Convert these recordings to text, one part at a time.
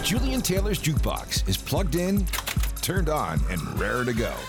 Julian Taylor's Jukebox is plugged in, turned on, and raring to go.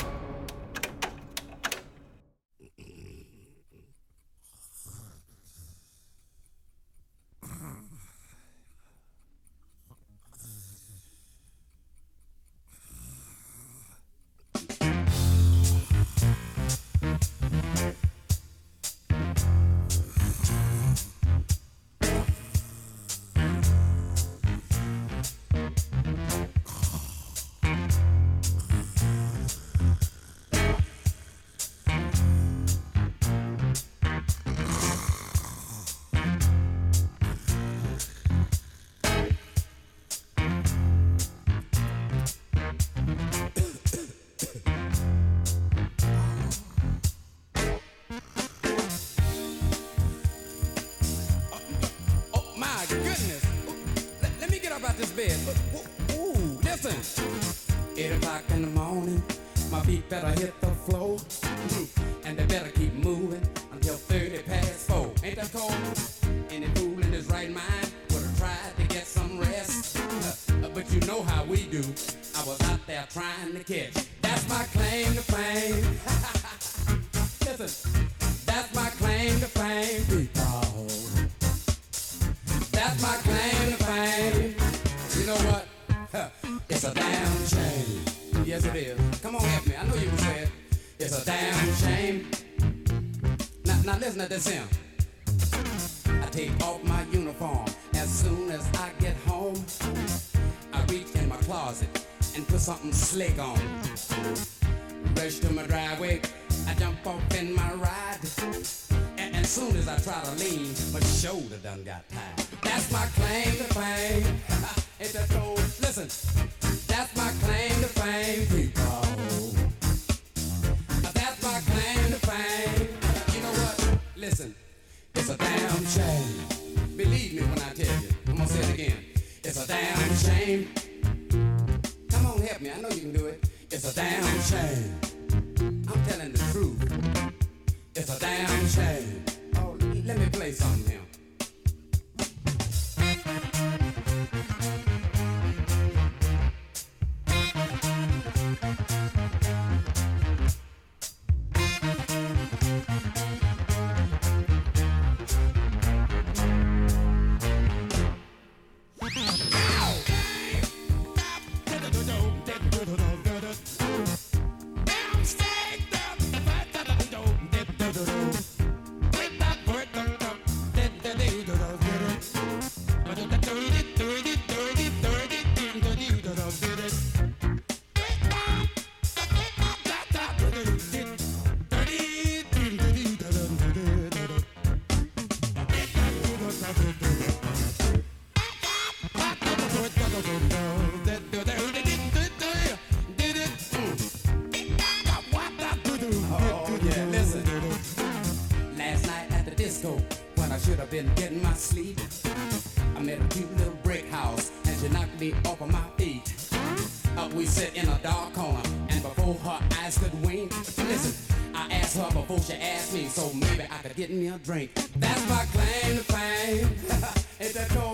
Drink. That's my claim to fame. Ain't that cold?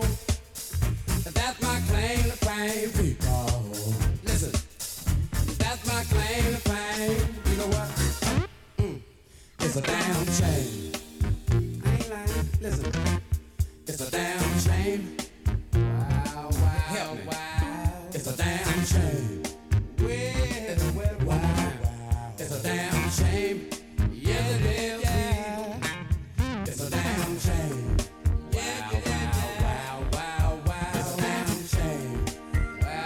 That's my claim to fame. People, listen. That's my claim to fame. You know what? It's a damn shame. I ain't lying. Listen. It's a damn shame. Wow, wow, help me. Wow. It's a damn shame. Wow. It's a damn shame. Yes, it is. It's a damn shame. Wow, wow, wow, wow, wow. It's a damn shame. Wow,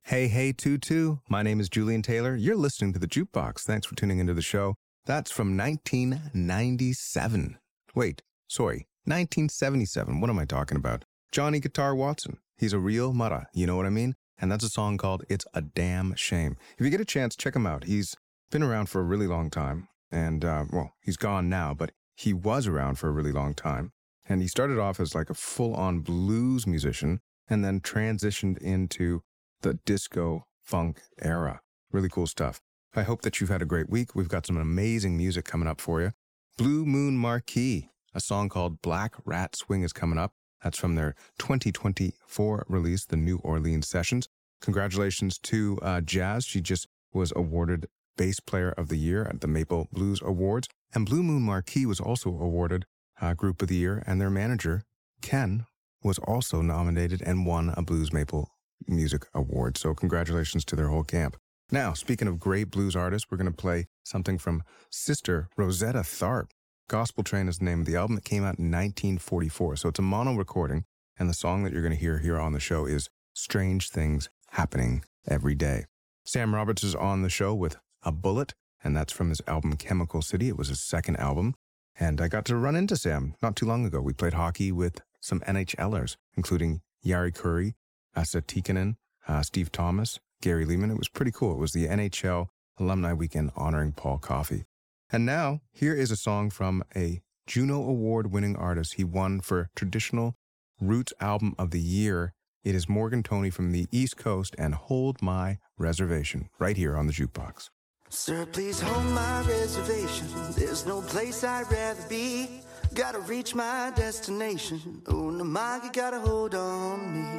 Hey, hey, Tutu. My name is Julian Taylor. You're listening to The Jukebox. Thanks for tuning into the show. That's from 1997. Wait, sorry, 1977. What am I talking about? Johnny Guitar Watson. He's a real mutta, you know what I mean? And that's a song called It's a Damn Shame. If you get a chance, check him out. He's been around for a really long time. And, well, he's gone now, but he was around for a really long time. And he started off as like a full-on blues musician and then transitioned into the disco funk era. Really cool stuff. I hope that you've had a great week. We've got some amazing music coming up for you. Blue Moon Marquee, a song called Black Rat Swing is coming up. That's from their 2024 release, the New Orleans Sessions. Congratulations to Jazz. She just was awarded Bass Player of the Year at the Maple Blues Awards. And Blue Moon Marquee was also awarded Group of the Year, and their manager, Ken, was also nominated and won a Blues Maple Music Award. So congratulations to their whole camp. Now, speaking of great blues artists, we're going to play something from Sister Rosetta Tharpe. Gospel Train is the name of the album. It came out in 1944. So it's a mono recording, and the song that you're going to hear here on the show is Strange Things Happening Every Day. Sam Roberts is on the show with A Bullet, and that's from his album Chemical City. It was his second album, and I got to run into Sam not too long ago. We played hockey with some NHLers, including Jari Kurri, Asa Tikkanen, Steve Thomas, Gary Lehman. It was pretty cool. It was the NHL Alumni Weekend honoring Paul Coffey. And now, here is a song from a Juno Award-winning artist. He won for Traditional Roots Album of the Year. It is Morgan Toney from the East Coast and Hold My Reservation, right here on the Jukebox. Sir, please hold my reservation. There's no place I'd rather be. Gotta reach my destination. Oh, Namagi, gotta hold on me.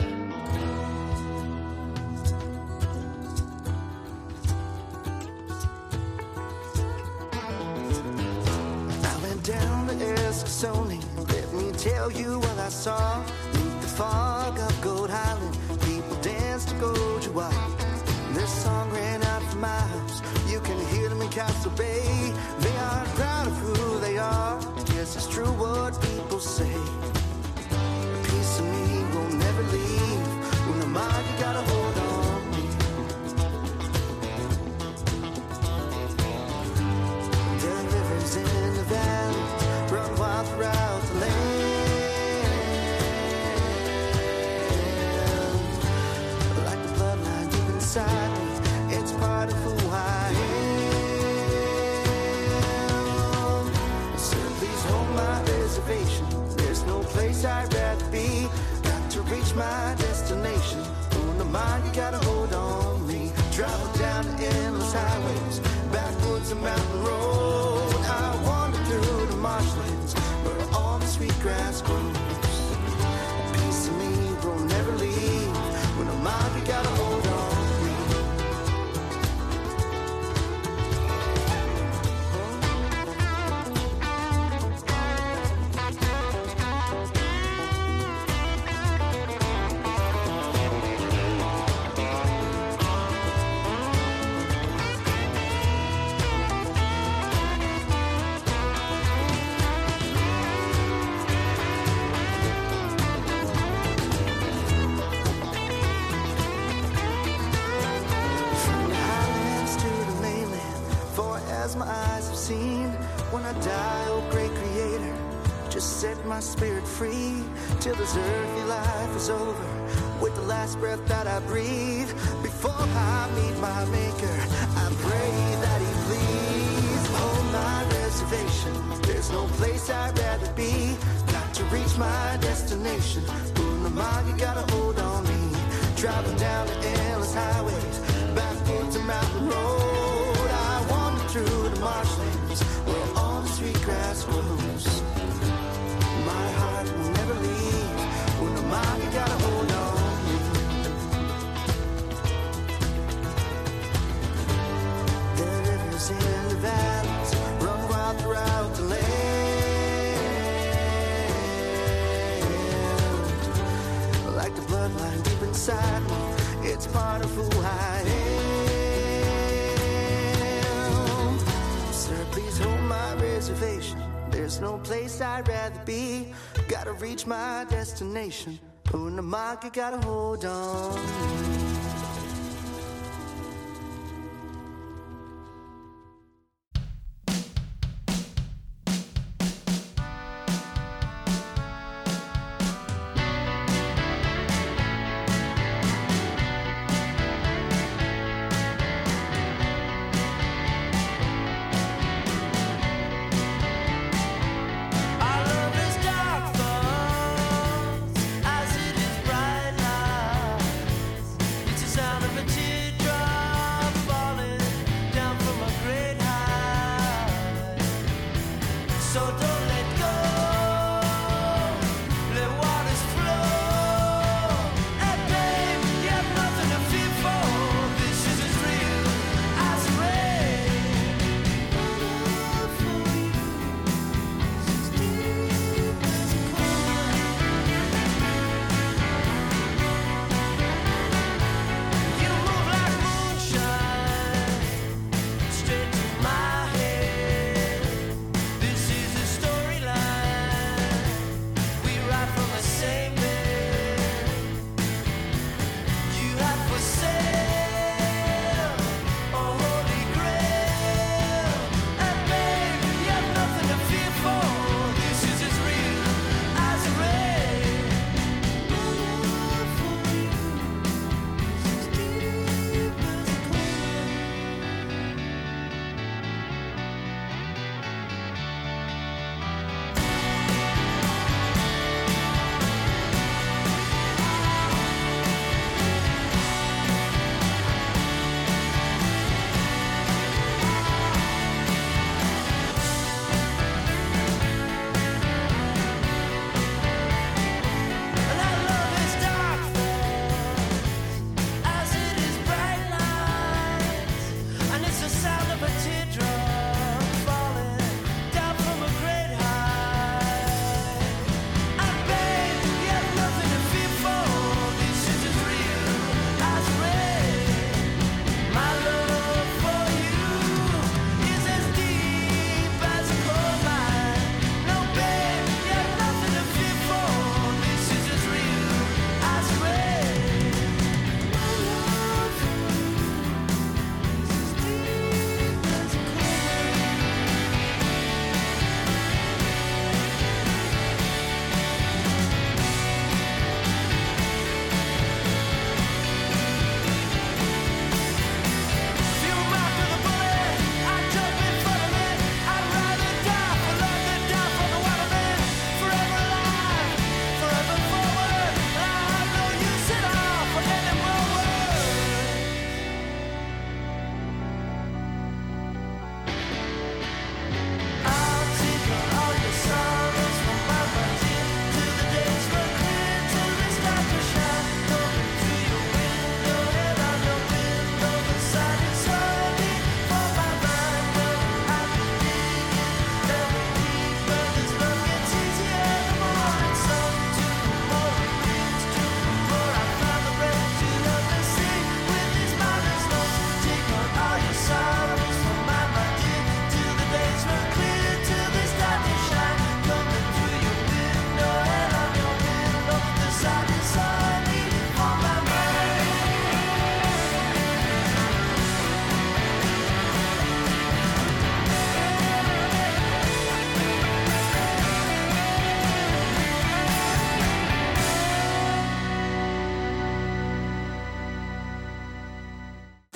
I went down to Eskasoni. Let me tell you what I saw. Beneath the fog of Gold Highland, people danced to Goja Wild. This song ran out from my house. You can hear them in Castle Bay. They are proud of who they are. Yes, it's true what people say. A piece of me will never leave. When the mind, you gotta hold on me. The rivers in the valley run wild throughout the land. Like the bloodline deep inside me, it's part of who I am. So please hold my reservation. There's no place I'd rather be. Got to reach my destination. On the mind, you gotta hold on me. Travel down the endless highways, backwoods and mountain road. I wander through the marshlands where all the sweet grass grows. A piece of me will never leave. When the mind, you gotta hold on. When I die, oh great creator, just set my spirit free till this earthly life is over. With the last breath that I breathe, before I meet my maker, I pray that he please hold my reservation. There's no place I'd rather be. Got to reach my destination. Unamag, you gotta hold on me. Driving down the endless highways, backwoods and mountain road. I wander through the marshlands where all the sweet grass grows. My heart will never leave. Unamag, you gotta hold on me. The rivers in the valleys run wild throughout the land. Like the bloodline deep inside me, it's part of who I am. Sir, please hold my reservation. There's no place I'd rather be. Gotta reach my destination. Unamag, you gotta hold on.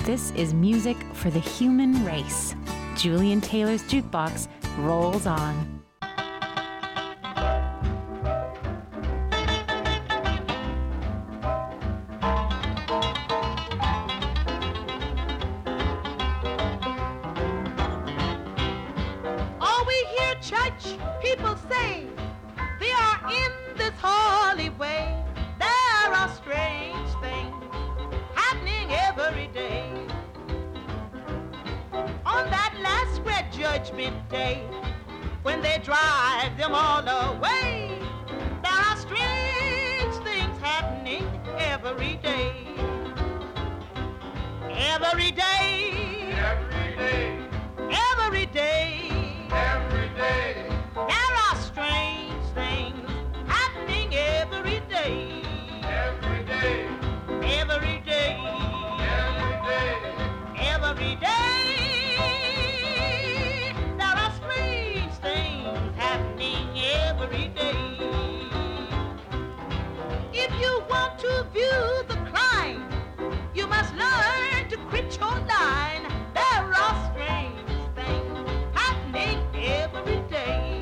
This is music for the human race. Julian Taylor's Jukebox rolls on. All we hear church people say, they are in this holy way. There are strange things happening every day. On that last great judgment day, when they drive them all away, there are strange things happening every day. Every day. Every day. Every day. Every day. There are strange things happening every day. Every day. Every day. Every day. Every day. There are strange things happening every day. If you want to view the crime, you must learn to quit your line. There are strange things happening every day.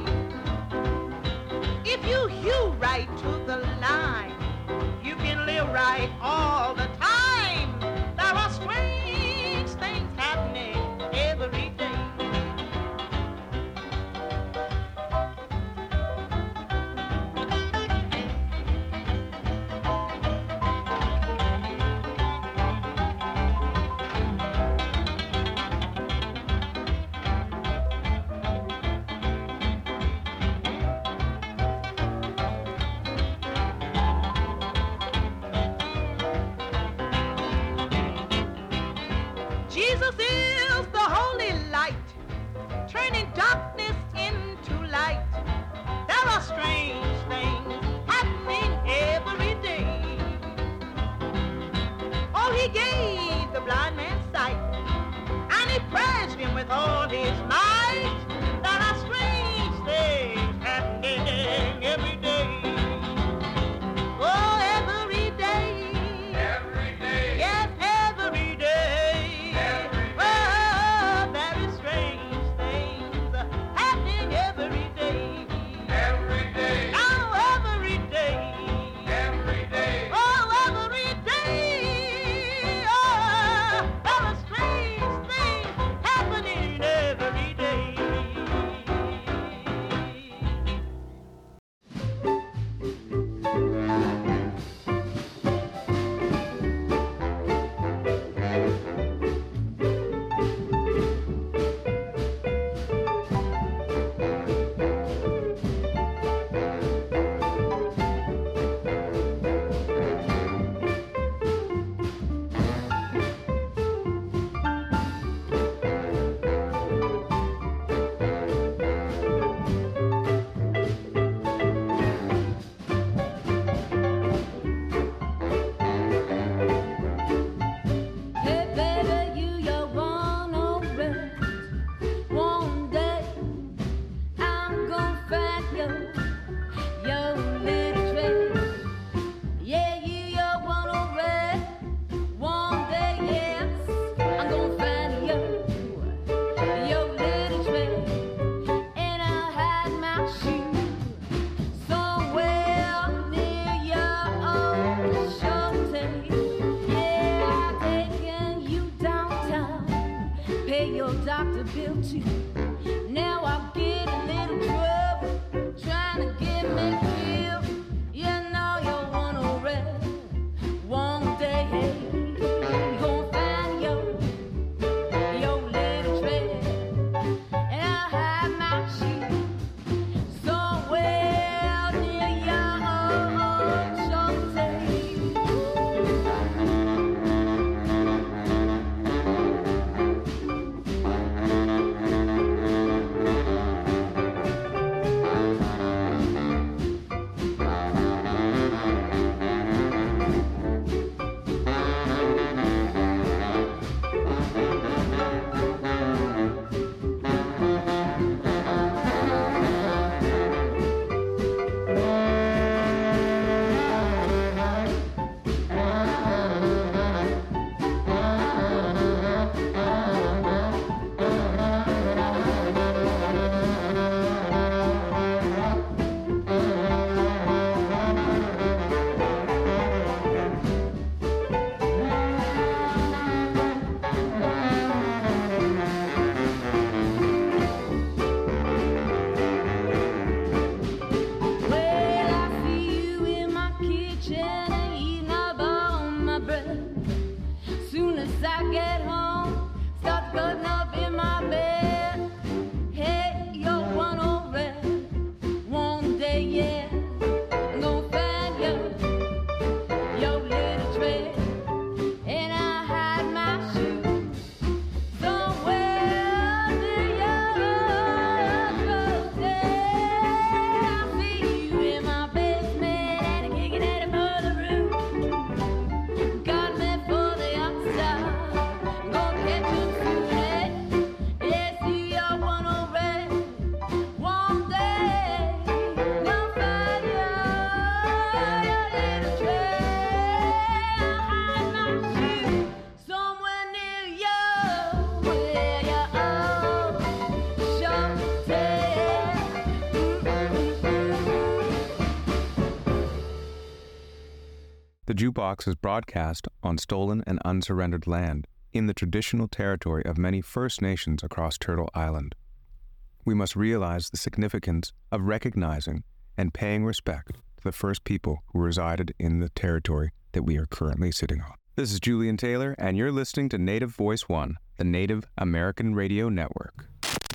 If you hew right to the line, you can live right all the time. There are strange things happening every day. Jesus is the holy light, turning darkness into light. There are strange things happening every day. Oh, he gave the blind man sight, and he praised him with all his might. There are strange things happening every day. Oh, every day. Every day. Yes, every day. Oh, there is strange things happening every day. Every day. Oh, every day. Every day. Oh, every day. Oh, there are strange things happening every day. Hey baby, you're one alright. One day I'm gonna find your little trace. Yeah, you're one alright. One day, yes, I'm gonna find your little trace, and I'll hide my shoe somewhere near your old shorty. Yeah, I'm taking you downtown, pay your doctor bill too. Now I'll get a little trouble trying to get me killed. You know you're one already. One day, you gonna find your little treasure, and I'll hide my shoe somewhere near your old shorty. Jukebox is broadcast on stolen and unsurrendered land in the traditional territory of many First Nations across Turtle Island. We must realize the significance of recognizing and paying respect to the first people who resided in the territory that we are currently sitting on. This is Julian Taylor, and you're listening to Native Voice One, the Native American Radio Network.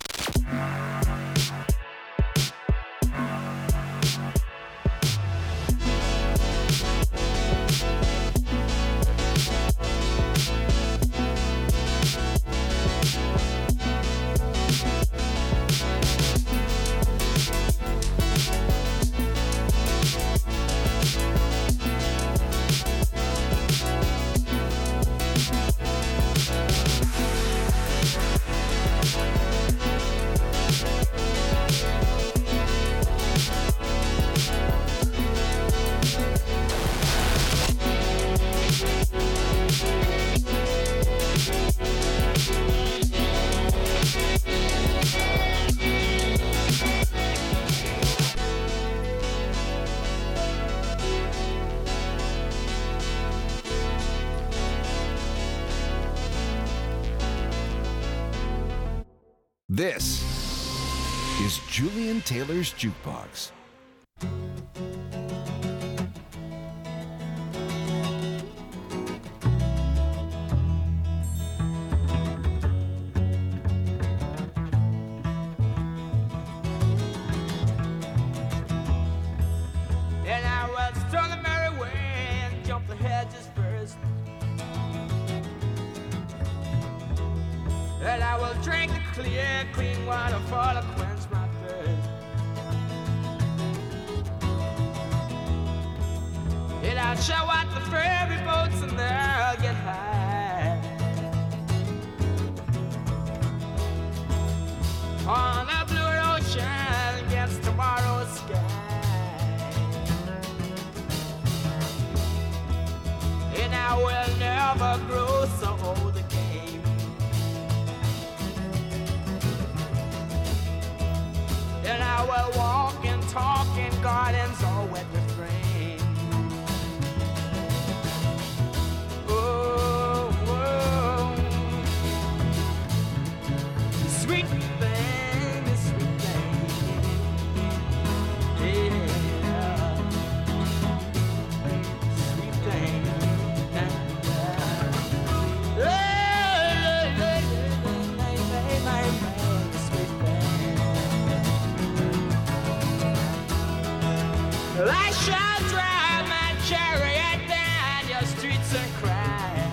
This is Julian Taylor's Jukebox. And I was strung the merry way and jumped the hedges first. And I will drink the clear, clean water for to quench my thirst. And I'll show out the ferry boats and they'll get high on a blue ocean against tomorrow's sky. And I will never grow so old again. And I will walk and talk in gardens all wet with rain. Oh, oh. Sweet thing, sweet thing. Yeah. Sweet thing. I shall drive my chariot down your streets and cry.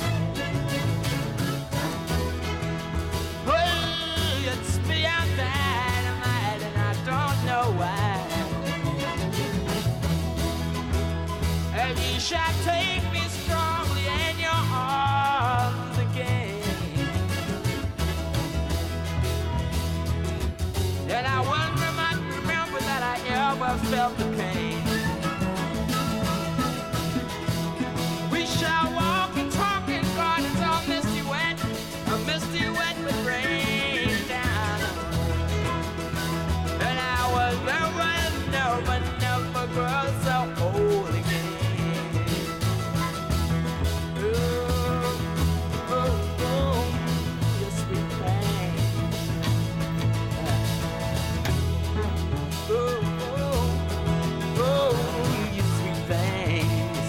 Oh, it's beyond dynamite and I don't know why. And you shall take me strongly in your arms again. And I wonder, might remember that I ever felt the pain. Shall walk and talk in gardens all misty wet with rain down. And I will never grow so old again. Ooh, ooh, ooh, you sweet thing. Ooh, ooh, ooh, you sweet thing.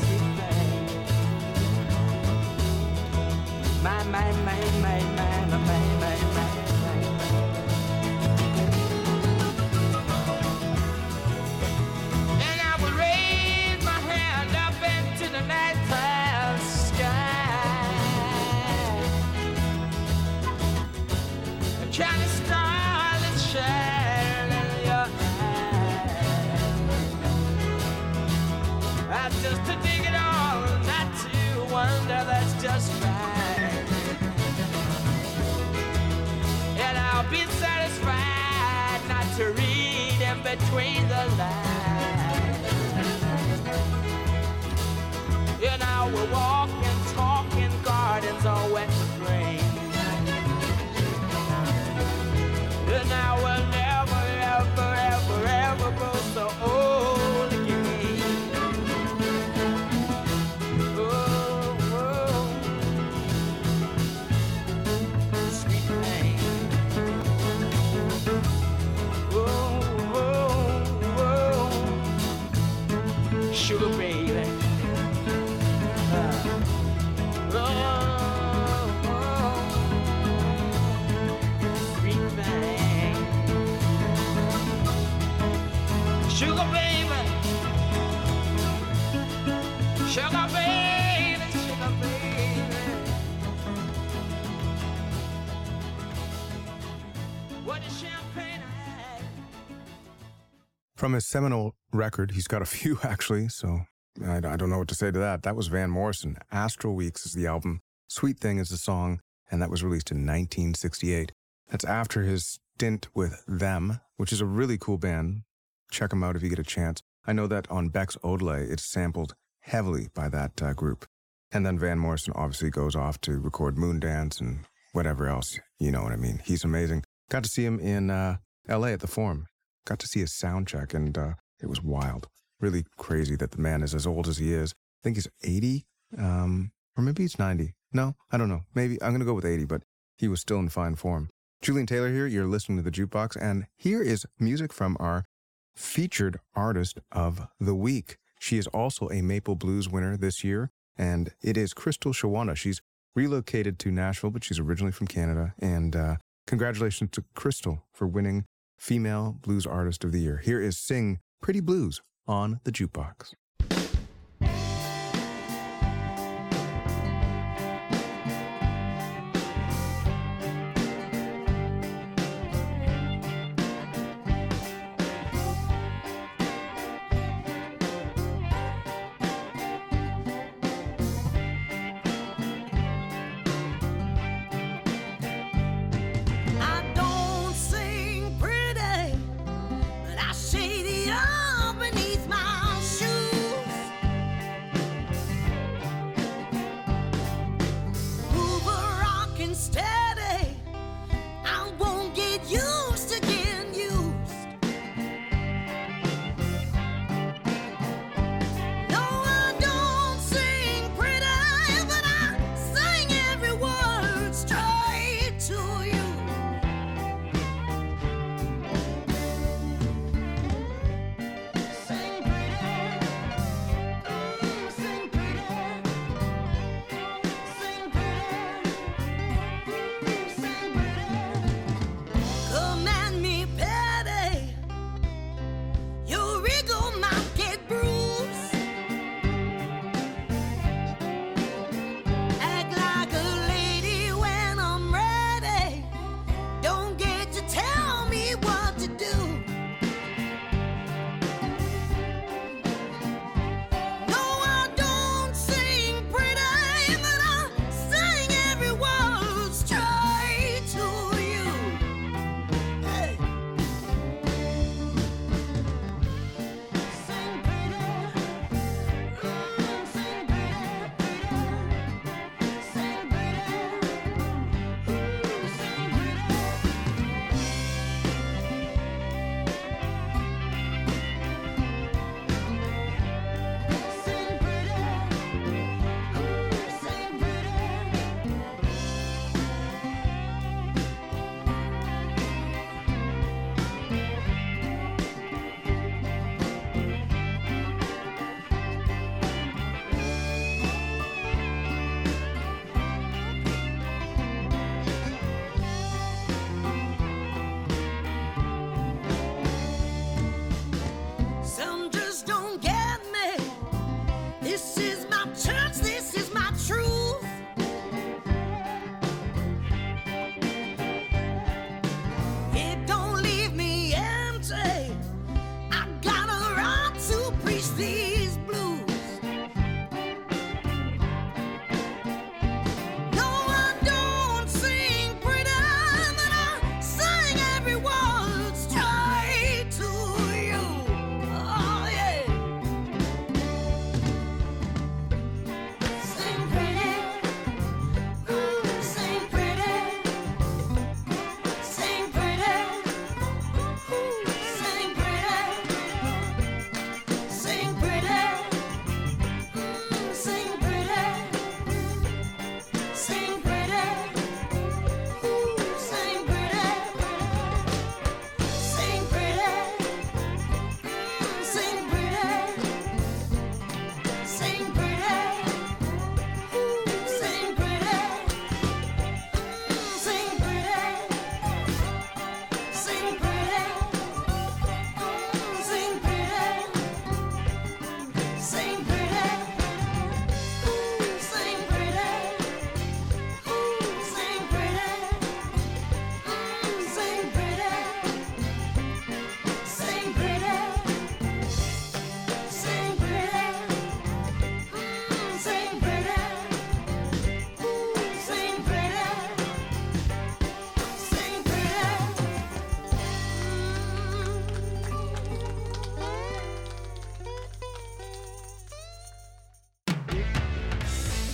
And I will raise my hand up into the nighttime sky. A kind of star that shines in your eyes. Just to dig it all, not to wonder, that's just right. And I'll be satisfied not to read in between the lines. And I will walk and talk in gardens all wet with rain. And I will never, ever, ever, ever grow so old again. From his seminal record, he's got a few actually, so I don't know what to say to that. That was Van Morrison. Astral Weeks is the album. Sweet Thing is the song, and that was released in 1968. That's after his stint with Them, which is a really cool band. Check them out if you get a chance. I know that on Beck's Odelay, it's sampled heavily by that group. And then Van Morrison obviously goes off to record Moondance and whatever else. You know what I mean. He's amazing. Got to see him in L.A. at the Forum. Got to see his sound check, and it was wild. Really crazy that the man is as old as he is. I think he's 80, or maybe he's 90. No, I don't know. Maybe I'm going to go with 80, but he was still in fine form. Julian Taylor here. You're listening to The Jukebox, and here is music from our featured artist of the week. She is also a Maple Blues winner this year, and it is Crystal Shawana. She's relocated to Nashville, but she's originally from Canada, and congratulations to Crystal for winning Female Blues Artist of the Year. Here is Sing Pretty Blues on The Jukebox. I don't sing pretty, but I shade it all beneath my shoes.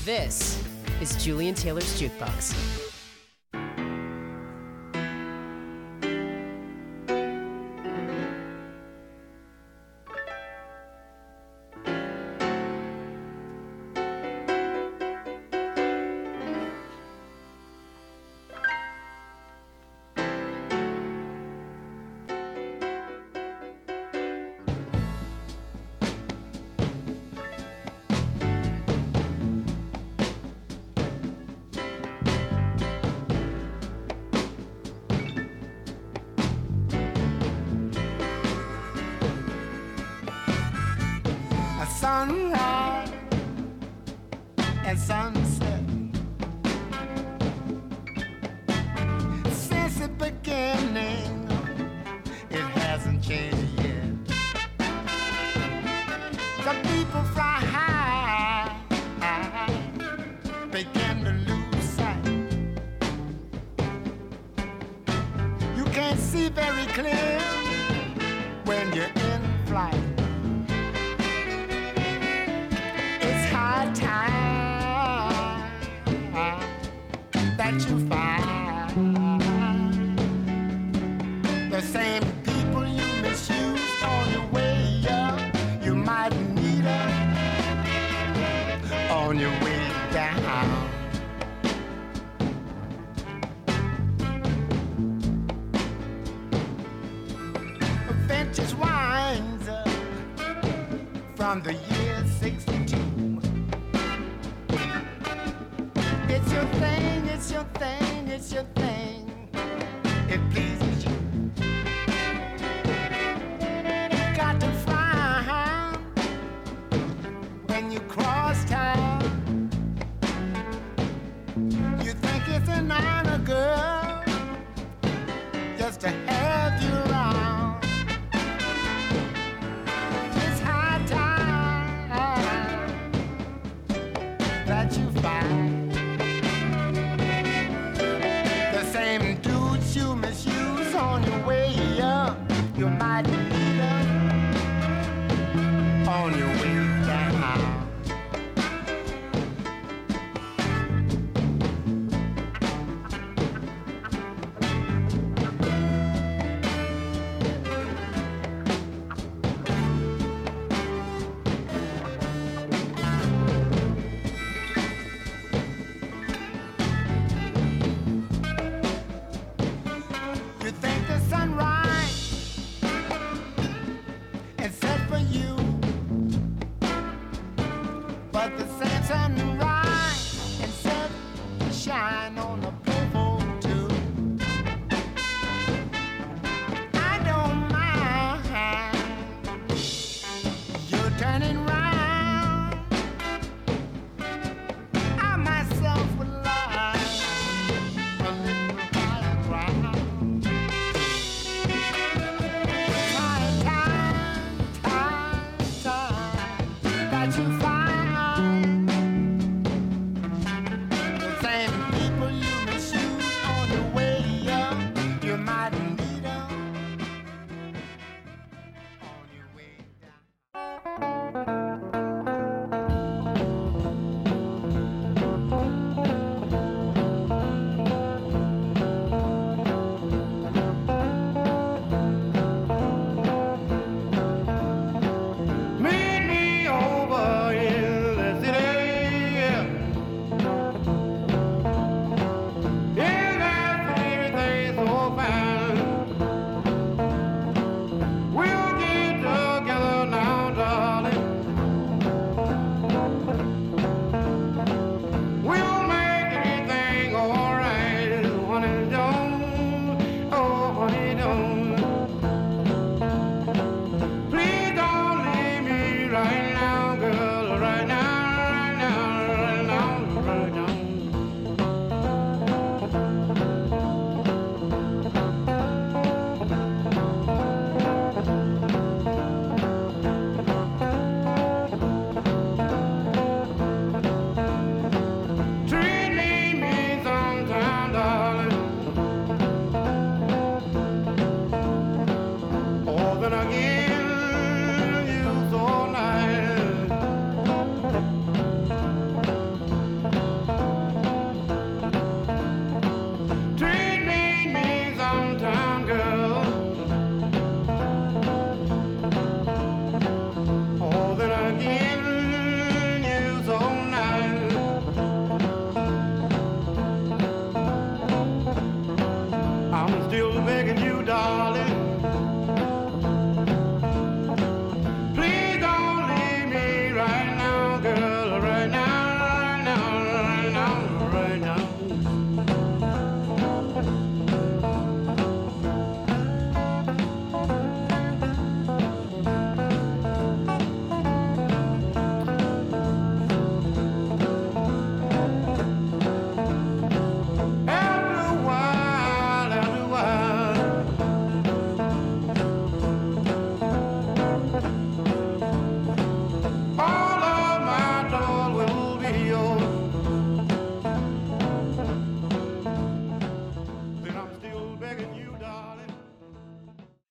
This is Julian Taylor's Jukebox. Sunrise and sunset. Since the beginning, it hasn't changed yet. Some people fly high, begin to lose sight. You can't see very clear when you're in flight. Time that you find the same people you misuse on your way up, you might meet them on your way down. Vintage wines from the year 62. It's your thing, it's your thing, it's your thing. It pleases you. You got to frown when you cross town. You think it's an honor, girl, just to have you around. It's high time that you find same dudes you misuse on your way up. You might meet them on your way down.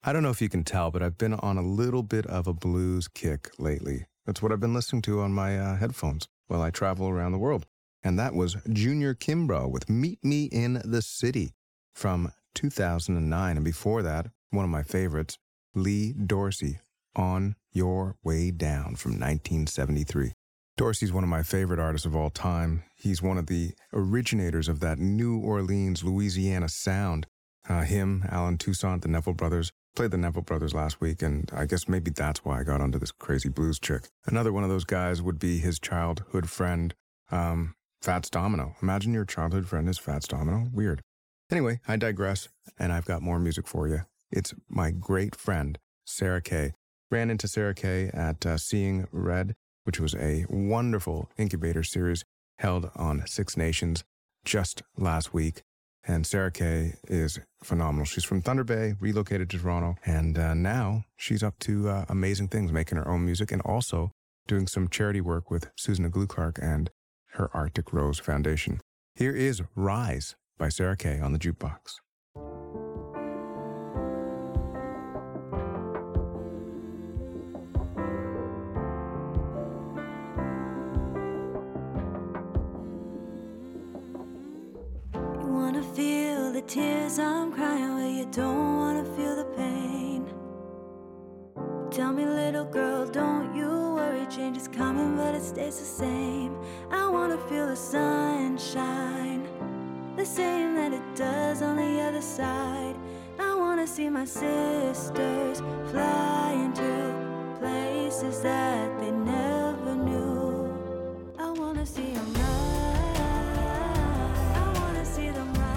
I don't know if you can tell, but I've been on a little bit of a blues kick lately. That's what I've been listening to on my headphones while I travel around the world. And that was Junior Kimbrough with Meet Me in the City from 2009. And before that, one of my favorites, Lee Dorsey, On Your Way Down from 1973. Dorsey's one of my favorite artists of all time. He's one of the originators of that New Orleans, Louisiana sound. Him, Alan Toussaint, the Neville Brothers. Played the Neville Brothers last week, and I guess maybe that's why I got onto this crazy blues chick. Another one of those guys would be his childhood friend, Fats Domino. Imagine your childhood friend is Fats Domino. Weird. Anyway, I digress, and I've got more music for you. It's my great friend, Sarah Kay. Ran into Sarah Kay at Seeing Red, which was a wonderful incubator series held on Six Nations just last week. And Sarah Kay is phenomenal. She's from Thunder Bay, relocated to Toronto, and now she's up to amazing things, making her own music and also doing some charity work with Susan Glue-Clark and her Arctic Rose Foundation. Here is Rise by Sarah Kay on the Jukebox. Tears I'm crying where you don't wanna feel the pain. Tell me, little girl, don't you worry, change is coming but it stays the same. I wanna feel the sunshine, the same that it does on the other side. I wanna see my sisters flying to places that they never knew. I wanna see them rise, I wanna see them rise.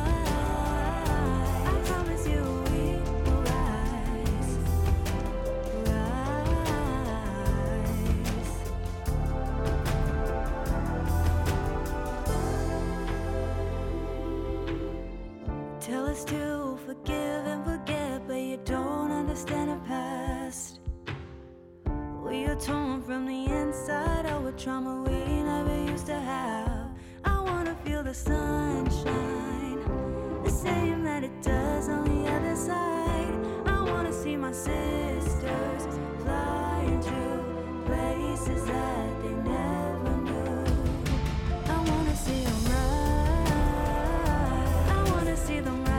Tell us to forgive and forget, but you don't understand the past. We are torn from the inside out with trauma we never used to have. I wanna feel the sunshine, the same that it does on the other side. I wanna see my sisters flying to places that they never knew. I wanna see them rise, I wanna see them rise.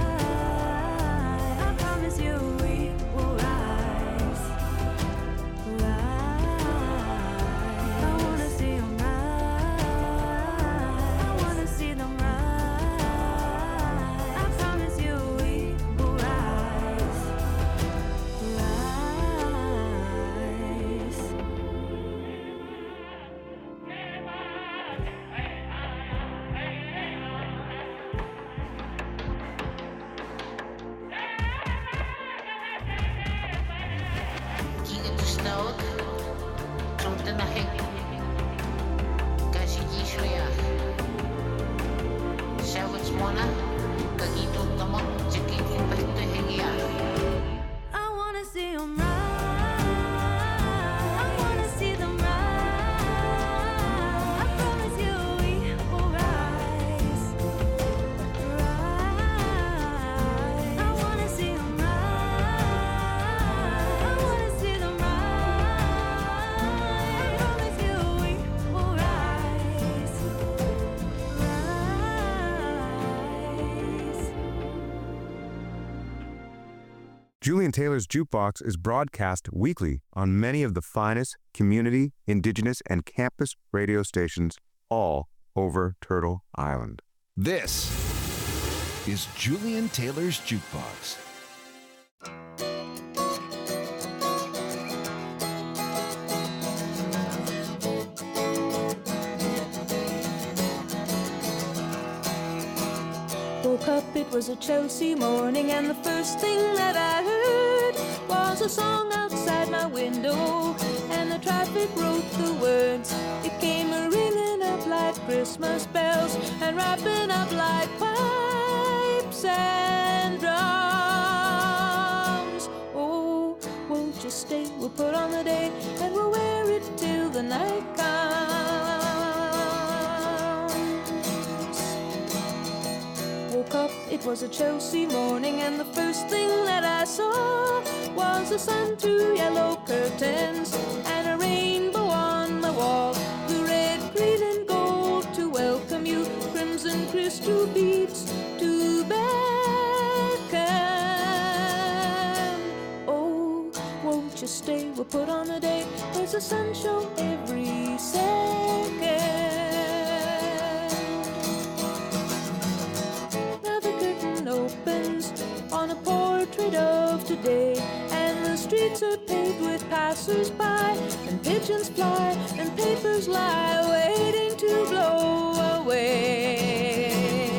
I promise you we will rise, rise. I wanna see them rise, I wanna see them rise. I promise you we will rise, rise. Giga stoot, komt er nog hek. Kasi jishoya. Savage mona, kagito tamo, chikin kumpeto hengia. I wanna see them rise, I wanna see them rise. I promise you we will rise, rise. I wanna see them rise, I wanna see them rise. I promise you we will rise, rise. Julian Taylor's Jukebox is broadcast weekly on many of the finest community, indigenous, and campus radio stations all over Turtle Island. This is Julian Taylor's Jukebox. Woke up, it was a Chelsea morning, and the first thing that I heard was a song outside my window, and the traffic wrote the words. It came ringing up like Christmas bells, and wrapping up like pipes and drums. Oh, won't you stay? We'll put on the day, and we'll wear it till the night comes. Woke up up, it was a Chelsea morning, and the first thing that I saw was the sun through yellow curtains and a rainbow on the wall. The red, green, and gold to welcome you, crimson crystal beads to beckon. Oh, won't you stay? We'll put on a day. There's a sun show every second. Opens on a portrait of today, and the streets are paved with passers-by, and pigeons fly, and papers lie waiting to blow away.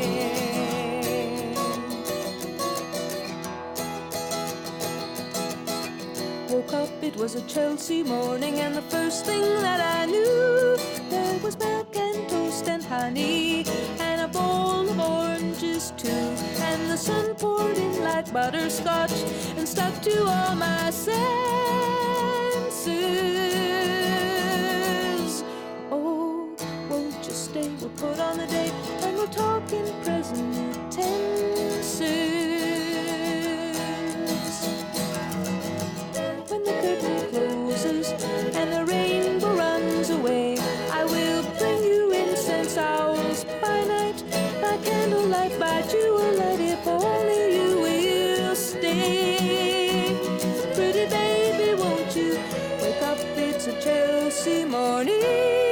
Woke up, it was a Chelsea morning, and the first thing that I knew, there was milk and toast and honey, and a bowl of oranges too. And the sun poured in like butterscotch and stuck to all my senses. Oh, won't you stay? We'll put on the day, and we'll talk in present tenses. When the curtain closes and the rainbow runs away, I will bring you incense owls by night, by candlelight, by jewellight, if only you will stay. Pretty baby, won't you wake up? It's a Chelsea morning.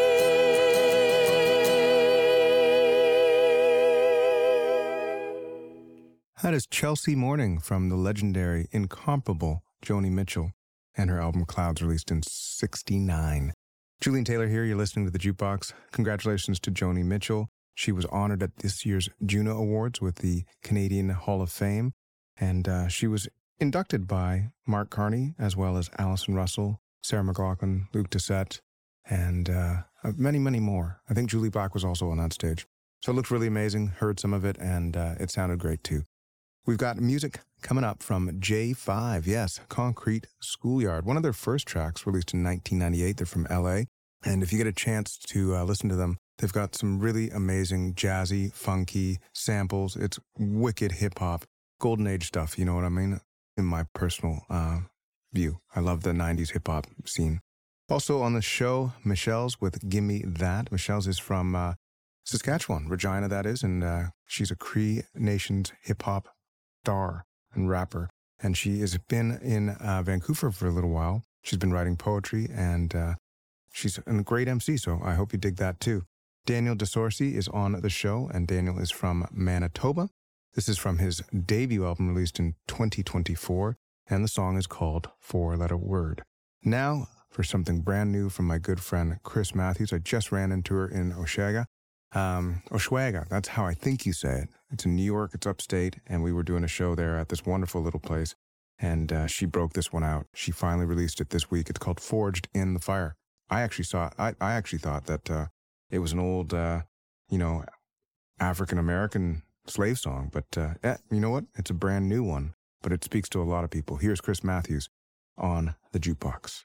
That is Chelsea Morning from the legendary, incomparable Joni Mitchell and her album Clouds, released in '69. Julian Taylor here. You're listening to The Jukebox. Congratulations to Joni Mitchell. She was honored at this year's Juno Awards with the Canadian Hall of Fame, and she was inducted by Mark Carney, as well as Alison Russell, Sarah McLachlan, Luke Doucette, and many, many more. I think Julie Black was also on that stage. So it looked really amazing, heard some of it, and it sounded great too. We've got music coming up from J5, yes, Concrete Schoolyard. One of their first tracks released in 1998. They're from LA. And if you get a chance to listen to them, they've got some really amazing jazzy, funky samples. It's wicked hip-hop, golden age stuff, you know what I mean? In my personal view. I love the 90s hip-hop scene. Also on the show, Michelle's with Gimme That. Michelle's is from Saskatchewan, Regina that is, and she's a Cree Nation's hip-hop star and rapper. And she has been in Vancouver for a little while. She's been writing poetry, and she's a great MC, so I hope you dig that too. Daniel DeSorcy is on the show, and Daniel is from Manitoba. This is from his debut album released in 2024, and the song is called Four-Letter Word. Now, for something brand new from my good friend Chris Matthews. I just ran into her in Oswego. Oswego, that's how I think you say it. It's in New York, it's upstate, and we were doing a show there at this wonderful little place, and she broke this one out. She finally released it this week. It's called Forged in the Fire. I actually thought that it was an old, African-American slave song, but you know what? It's a brand new one, but it speaks to a lot of people. Here's Chris Matthews on The Jukebox.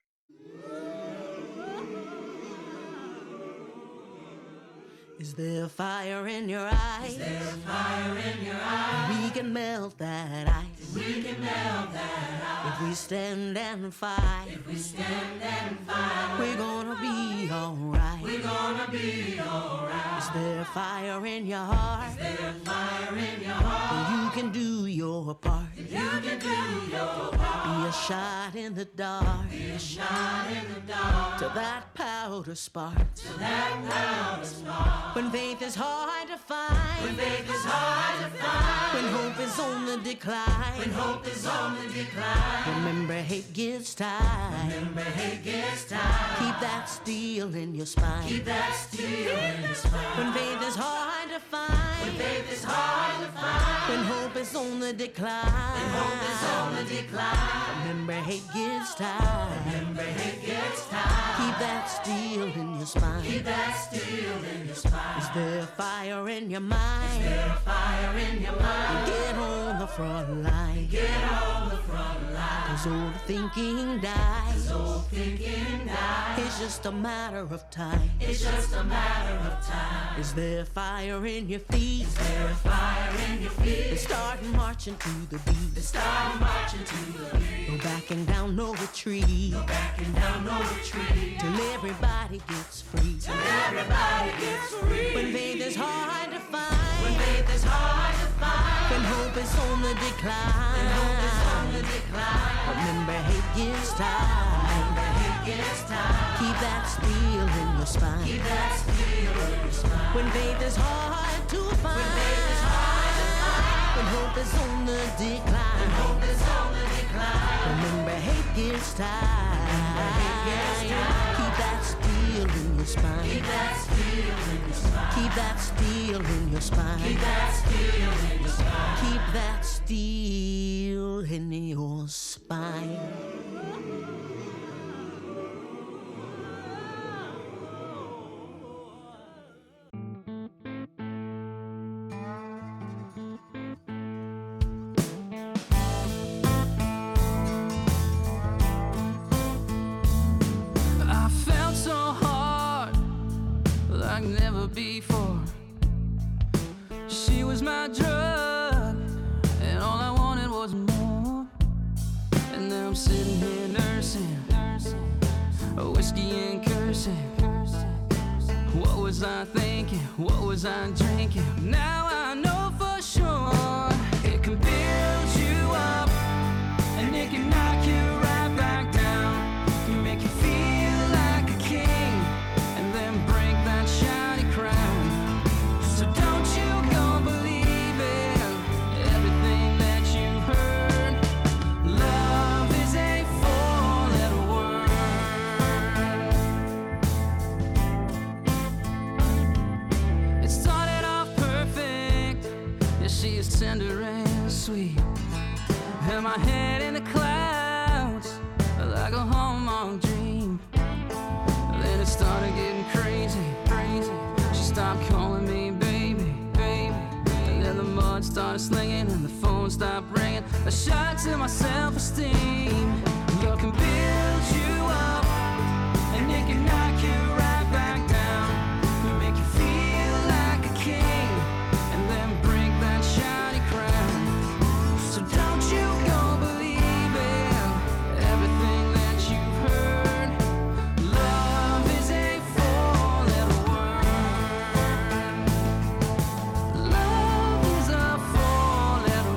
Is there fire in your eyes? Is there fire in your eyes? We can melt that ice. We can melt that ice. If we stand and fight. If we stand and fight. We're gonna be alright. We're gonna be alright. Is there fire in your heart? Is there fire in your heart? You can do your part. You can do your part. Be a shot in the dark. Be a shot in the dark. To that powder spark. To that powder spark. When faith is hard to find. When faith is hard to find. When hope is on the decline. When hope is on the decline. Remember hate gets tired. Remember hate gets tired. Keep that steel in your spine. Keep that steel in your spine. When faith is hard to find. When faith is hard to find. When hope is on the decline. When hope is on the decline. Remember hate gets tired. Remember hate gets tired. Keep that steel in your spine. Keep that steel in your spine. Is there fire in your mind? Is there fire in your mind? Get on the front line. Get on the front line. 'Cause old thinking dies. 'Cause old thinking dies. It's just a matter of time. It's just a matter of time. Is there fire in your feet? Is there fire fire in your feet. They start marching to the beat. They start marching to the beat. No backing down, no retreat. No backing down, no retreat. Till everybody gets free. Till everybody gets free. When faith is hard to find. When faith is hard to find. When hope is on the decline. When hope is on the decline. Remember, hate gives time. Remember, hate gives time. Keep that steel in your spine. Keep that steel in your spine. When faith is hard to find. When faith is hard to find. When hope is on the decline. When hope is on the decline. Remember, hate gives time. Remember, hate gives time. Keep that steel in your spine. Keep that steel in your spine. Keep that steel in your spine. Keep that steel in your spine. Keep that steel in your spine. I felt so hard like never before. She was my drug, and all I wanted was more. And now I'm sitting here nursing a whiskey and cursing. What was I thinking? What was I drinking? Now I know for sure it can build you up, and it can knock you right back down. Can make you feel like a king, and then break that shiny crown. So don't you go believing everything that you heard. Love is a four-letter word. It started off perfect. Yeah, she is tender and sweet. And my head in the clouds, like a Hallmark dream. Then it started getting crazy, crazy. She stopped calling me baby, baby. And then the mud started slinging and the phone stopped ringing. A shot to my self-esteem. Love can build you up, and it can knock you right back down. Can make you feel like a king, and then break that shiny crown. So don't you go believing everything that you've heard. Love is a four-letter word. Love is a four-letter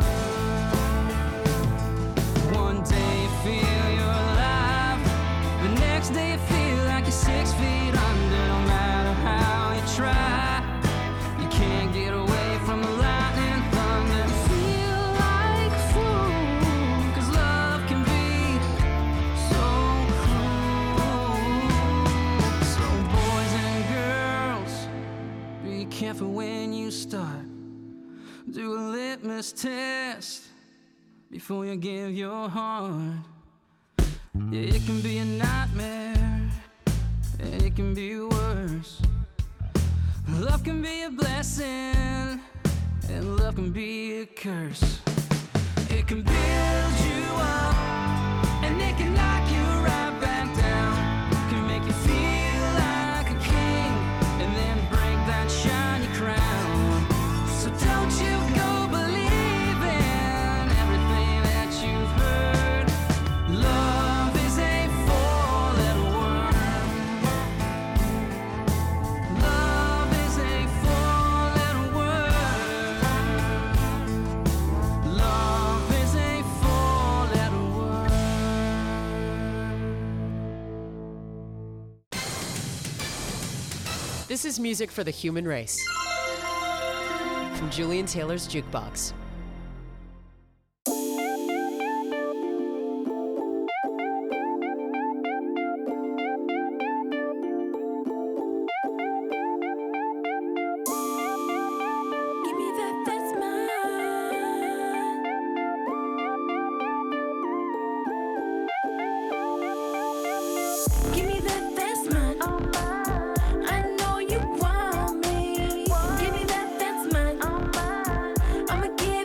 word. One day you feel you're alive, the next day you feel like you're 6 feet under. No matter how you try, you can't get away from the lightning thunder. Feel like a fool, 'cause love can be so cruel. So boys and girls, be careful when you start. Do a litmus test before you give your heart. Yeah, it can be a nightmare, and it can be worse. Love can be a blessing, and love can be a curse. It can build you up, and it can knock you right back down. Can make you feel like a king, and then break that shiny crown. So don't you go believing everything that you've heard. Love is a four-letter word. Love is a four-letter word. Love is a four-letter word. This is music for the human race. From Julian Taylor's Jukebox. Give me that, that's mine. Give me that, that's mine. I know you want me. Give me that, that's mine. I'ma give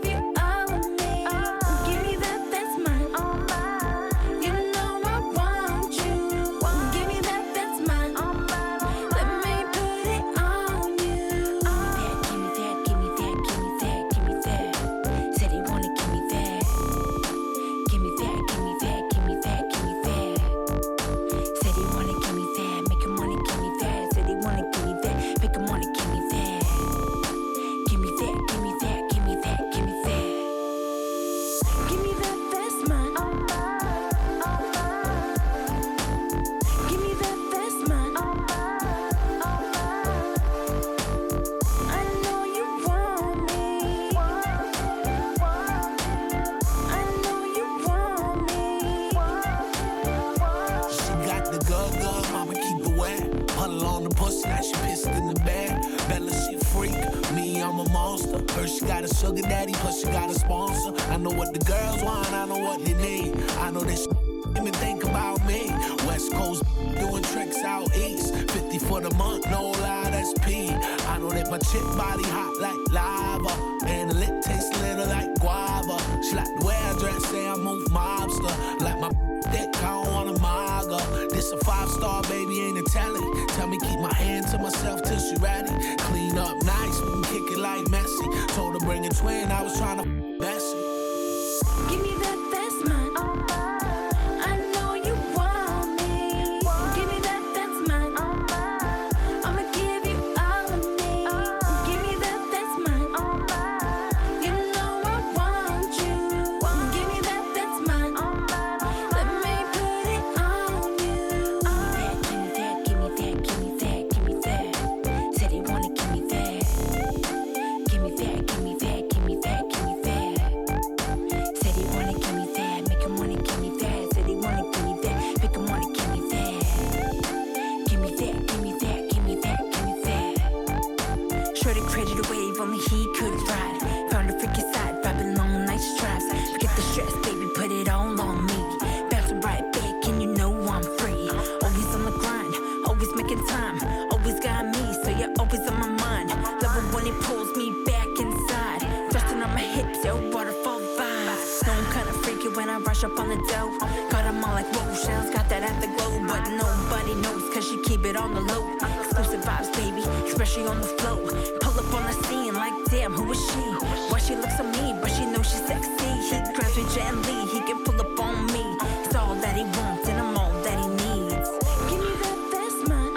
monster. First she got a sugar daddy, plus she got a sponsor. I know what the girls want, I know what they need. I know this even think about me. West Coast doing tricks out east. 50 for the month, no lie, that's P. I know that my chick body hot like lava, and the lip tastes little like guava. She like the way I dress, say I move mobster. Like my dick, I don't want a maga. This a 5-star, baby, ain't a telly. Tell me keep my hand to myself till she ready. Clean up nice, we can kick it like Messi. Told her bring a twin, I was trying to Messi. Give me that, that's mine. I know you want me. Give me that, that's mine. I'ma give you all of me. Give me that, that's mine. You know I want you. Give me that, that's mine. Let me put it on you. Give me that, give me that, give me that, give me that. Said he wanna give me that. Give me that, give me that, give me that, give me that. Said he wanna give me that, make him wanna give me that. Said he wanna give me that, make him wanna give me that. Give me that, give me that, give me that, give me that. Shorty created a wave, only he could ride. Found a freaky side, vibing long night strides. Forget the stress, baby, put it all on me. Bouncing right back, and you know I'm free. Always on the grind, always making time. Always got me, so you're always on my mind. Love it when it pulls me back inside. Thrusting on my hips, yo, waterfall vibes. Know I'm kinda freaky when I rush up on the dough. Got 'em all like, whoa, Shell's got that afterglow. But nobody knows, cause she keep it on the low. Exclusive vibes, baby, especially on the flow. Pull up on the scene like, damn, who is she? Why she looks so mean, but she knows she's sexy. He grabs me gently, he can pull up on me. It's all that he wants, and I'm all that he needs. Give me that, that's mine.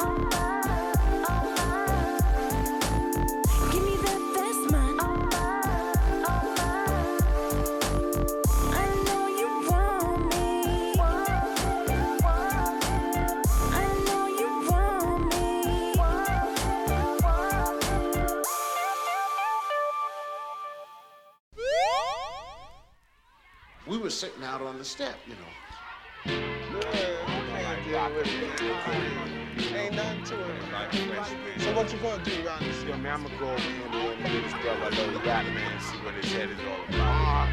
Give me that, that's mine. I know you want me. I know you want me. We were sitting out on the step, you know. Ain't nothing to it. So what you gonna do around this? Yo, man, I'm gonna go over here and get his brother, a little rap man, see what his head is all about.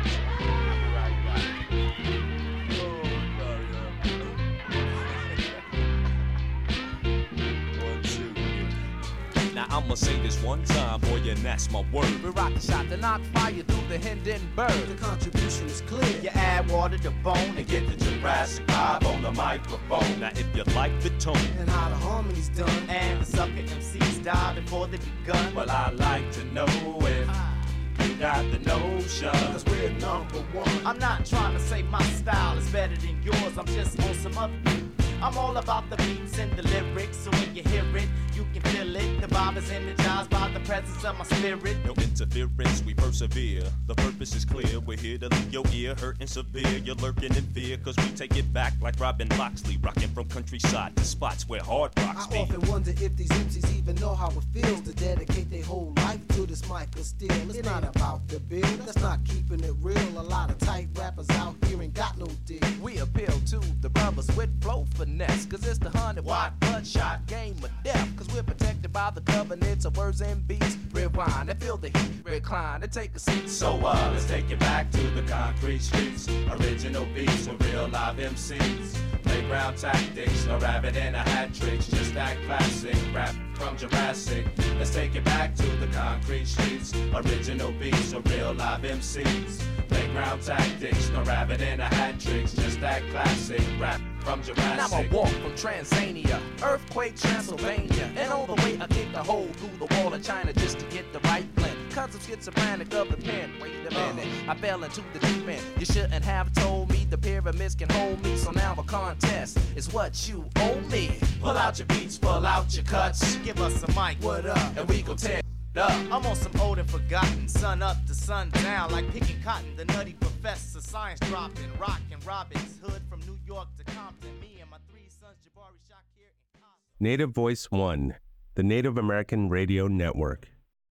Now I'ma say this one time, boy, and that's my word. We rock the shot to knock fire through the Hindenburg. The contribution is clear. You add water to bone And get the Jurassic vibe on the microphone. Now if you like the tone and how the harmony's done, and the sucker MCs die before they begun, well, I like to know if you got the notion. Cause we're number one. I'm not trying to say my style is better than yours. I'm just on some other. I'm all about the beats and the lyrics, so when you hear it, you can feel it. The vibe is energized by the presence of my spirit. No interference, we persevere. The purpose is clear. We're here to leave your ear hurting severe. You're lurking in fear, cause we take it back like Robin Loxley, rocking from countryside to spots where hard rocks I be. often wonder if these MCs even know how it feels to dedicate their whole life to this mic of steel. It's not about the bill, that's not keeping it real. A lot of tight rappers out here ain't got no deal. We appeal to the brothers with flow finesse, cause it's the 100-watt bloodshot game of death. Cause we're protected by the covenants of words and beats. Rewind and feel the heat, recline and take a seat. So let's take it back to the concrete streets. Original beats with real live MCs. Playground tactics, no rabbit in a hat tricks. Just that classic rap from Jurassic. Let's take it back to the concrete streets. Original beats with real live MCs. Playground tactics, no rabbit in a hat tricks. Just that classic rap from Jurassic. Now I walk from Tanzania, earthquake Transylvania, and all the way I kick a hole through the wall of China just to get the right blend. Cause I'm schizophrenic of the pen. Wait a minute, I fell into the deep end. You shouldn't have told me the pyramids can hold me. So now a contest is what you owe me. Pull out your beats, pull out your cuts. Give us a mic, what up? And we gon' tear up. I'm on some old and forgotten, sun up to sun down, like picking cotton. The nutty professor, science dropping, rockin' Robin's Hood from New York to Compton. Me and my 3 sons, Jabari, Shakir, and Cosby. Native Voice One, the Native American Radio Network.